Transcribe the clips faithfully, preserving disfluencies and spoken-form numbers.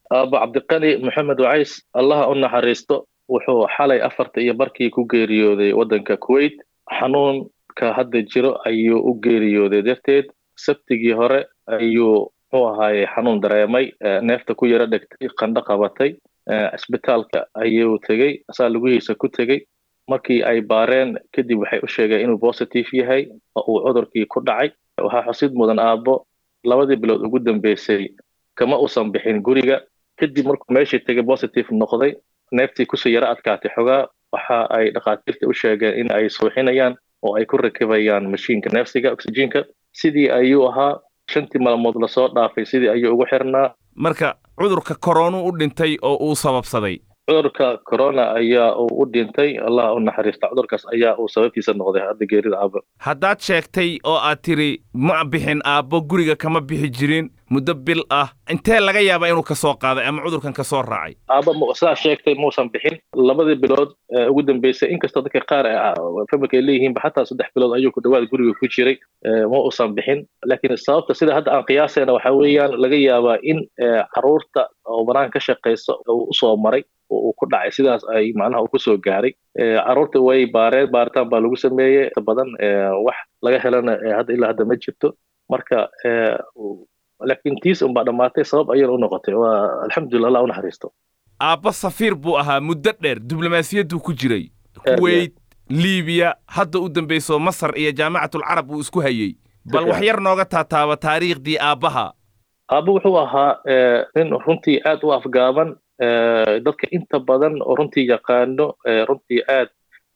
aaba cabdiqani maxamed wacays allaha u naxariisto wuxuu xalay afarta iyo barkii ku geeriyooday waddanka kuwait. xanuunka hadda jiro ayuu u geeriyooday darteed. sabtigii hore ayuu muxuu ahaaye xanuun dareemay, eh, neefta ku yara dhegtay, qandho qabatay. eh, isbitaalka ayuu tegey, asaa lugihiisa ku tegey. markii ay baareen kadib waxay u sheegeen inuu positive yahay oo uu cudurkii ku dhacay. waxaa xusid mudan aabbo labadii bilood ugu dambeysay kama uusan bixin guriga. kadib markuu meeshii tegay positive noqday, neeftii kusii yara adkaatay xogaa, waxa ay dhakhaatiirta u sheegeen in ay suuxinayaan oo ay ku rakibayaan mashiinka neefsiga oxygenka. sidii ayuu ahaa shantii maalmood lasoo dhaafay, sidii ayuu ugu xirnaa. marka cudurka koronu u dhintay oo uu sababsaday cudurka corona ayaa uu u dhintay, allah u naxariista. cudurkaas ayaa uu sababtiisa noqday hadda geerida aabbo. haddaad sheegtay oo aad tiri ma bixin aabbo guriga kama bixi jirin muddo bil ah, intee laga yaabaa inuu ka soo qaaday ama cudurkan ka soo raacay? aabba mu- sidaa sheegtay muusan bixin labadii bilood ee ugu dambeysay, inkastoo dadka qaar ee familka ay leeyihiinba xataa saddex bilood ayuu ku dhawaad guriga ku jiray, ee, ma uusan bixin. laakiin sababta sida hadda aan qiyaasayna waxaa weeyaan laga yaabaa in ee, carruurta oo banaan ka shaqaysa uu usoo maray oo uu ku dhacay, sidaas ay macnaha uu kusoo gaaray. Ee, carruurta way baareen, baaritaan baa lagu sameeyey inta badan, ee, wax laga helana ee, hadda ilaa hadda ma jirto. marka ee, laakiin tiis unbaa dhammaatay, sabab ayayna u noqotay. waa alxamdulillah, allah u naxariisto. aabbo safiir buu ahaa muddo dheer, diblomaasiyadduu ku jiray Aad iyo kuwait, liibiya, hadda u dambayso masar iyo jaamacatul carab uu isku hayey. bal wax yar nooga taataaba taariikhdii aabbaha. aabbo wuxuu ahaa ee, nin runtii aad u afgaaban, ee, dadka inta badan oo runtii yaqaano, ee, runtii aad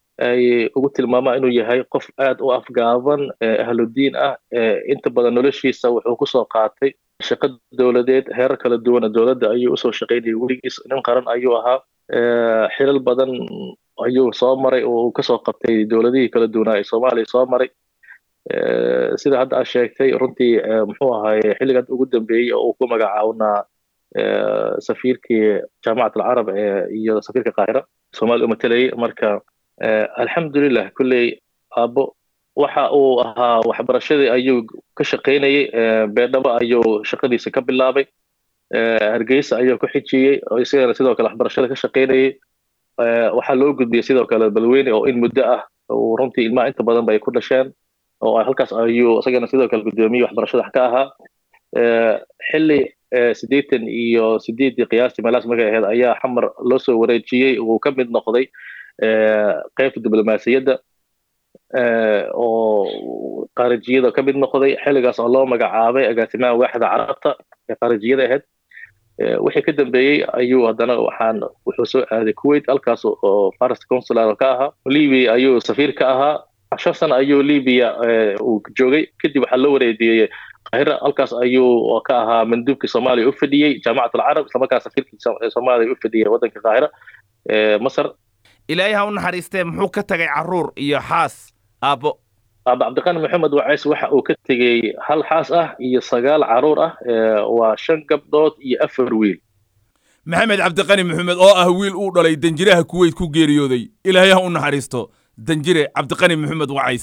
ay ugu tilmaamaan inuu yahay qof aad u afgaaban, ee, ahludiin ah. ee, inta badan noloshiisa wuxuu kusoo qaatay shaqo dowladeed heerar kala duwan oo dowladda ayuu usoo shaqaynayay. weligiis nin qaran ayuu ahaa. ee, xilal badan ayuu soo maray oo uu kasoo qabtay dowladihii kala duwanaa ee soomaaliya soo maray. ee, sida hadda aad sheegtay runtii, ee, muxuu ahaaye xilligan ugu dambeeyey oo uu ku magacaabnaa ee, safiirkii jaamacat alcarab ee iyo safiirka qaahira soomaaliya u matalayay. marka ee, alxamdulilah kulley aabbo waxa uu ahaa waxbarashadii ayuu ka shaqaynayay. ee, beedhabo ayuu shaqadiisa ka bilaabay. ee, hargeysa ayuu ku xijiyey oo isagana sidoo kale waxbarashada ka shaqaynayay. ee, waxaa loo gudbiyey sidoo kale balweyne oo in muddo ah uu runtii ilmaha inta badan bay ku dhasheen, oo ay halkaas ayuu isagana sidoo kale guddoomiye waxbarashada ka ahaa. ee, xilli ee, siddeetan iyo sideedii qiyaastii meelahaas markay ahayd ayaa xamar loo soo wareejiyey, uu ka mid noqday ee, qaybta diblomaasiyadda, ee, oo qaarijiyada ka mid noqday. xilligaas oo loo magacaabay agaasimaha waaxda carabta ee qaarijiyada ahayd. ee, wixii ka dambeeyey ayuu haddana waxaan wuxuu soo aaday kuwait, halkaas oo faris consular ka ahaa. libiya ayuu safiir ka ahaa. shan sano ayuu libiya ee, uu joogay. kadib waxaa loo wareejiyey qaahira, halkaas ayuu ka ahaa manduubkii soomaaliya u fadhiyey jaamacat alcarab, isla markaas safiirkii So- soomaaliya u fadhiyey waddanka qaahira ee masar. ilaahay ha u naxariistee muxuu ka tagay carruur iyo xaas aabbo? aaba cabdiqani maxamed wacays waxa uu ka tegey hal xaas ah iyo sagaal carruur ah. ee, waa shan gabdhood iyo afar wiil. maxamed cabdiqani maxamed oo ah wiil uu dhalay danjiraha kuwait ku geeriyooday. ilaahay ha u naxariisto danjire cabdiqani maxamed wacays.